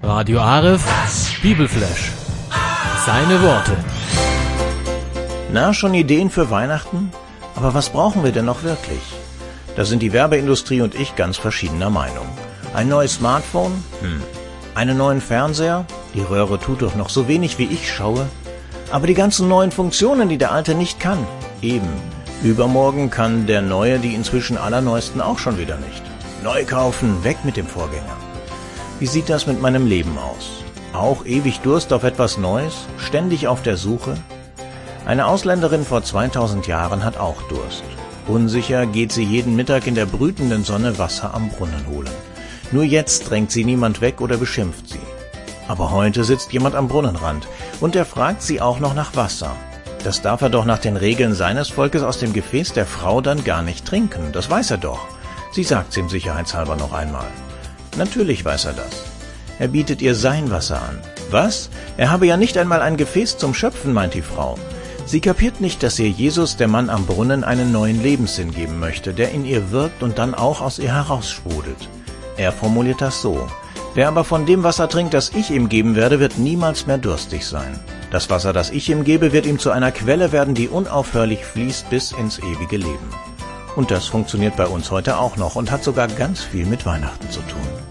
Radio Aref, Bibelflash. Seine Worte. Na, schon Ideen für Weihnachten? Aber was brauchen wir denn noch wirklich? Da sind die Werbeindustrie und ich ganz verschiedener Meinung. Ein neues Smartphone? Einen neuen Fernseher? Die Röhre tut doch noch so wenig, wie ich schaue. Aber die ganzen neuen Funktionen, die der alte nicht kann. Eben. Übermorgen kann der neue die inzwischen allerneuesten auch schon wieder nicht. Neu kaufen, weg mit dem Vorgänger. Wie sieht das mit meinem Leben aus? Auch ewig Durst auf etwas Neues? Ständig auf der Suche? Eine Ausländerin vor 2000 Jahren hat auch Durst. Unsicher geht sie jeden Mittag in der brütenden Sonne Wasser am Brunnen holen. Nur jetzt drängt sie niemand weg oder beschimpft sie. Aber heute sitzt jemand am Brunnenrand und er fragt sie auch noch nach Wasser. Das darf er doch nach den Regeln seines Volkes aus dem Gefäß der Frau dann gar nicht trinken. Das weiß er doch. Sie sagt's ihm sicherheitshalber noch einmal. Natürlich weiß er das. Er bietet ihr sein Wasser an. Was? Er habe ja nicht einmal ein Gefäß zum Schöpfen, meint die Frau. Sie kapiert nicht, dass ihr Jesus, der Mann am Brunnen, einen neuen Lebenssinn geben möchte, der in ihr wirkt und dann auch aus ihr heraussprudelt. Er formuliert das so: Wer aber von dem Wasser trinkt, das ich ihm geben werde, wird niemals mehr durstig sein. Das Wasser, das ich ihm gebe, wird ihm zu einer Quelle werden, die unaufhörlich fließt bis ins ewige Leben. Und das funktioniert bei uns heute auch noch und hat sogar ganz viel mit Weihnachten zu tun.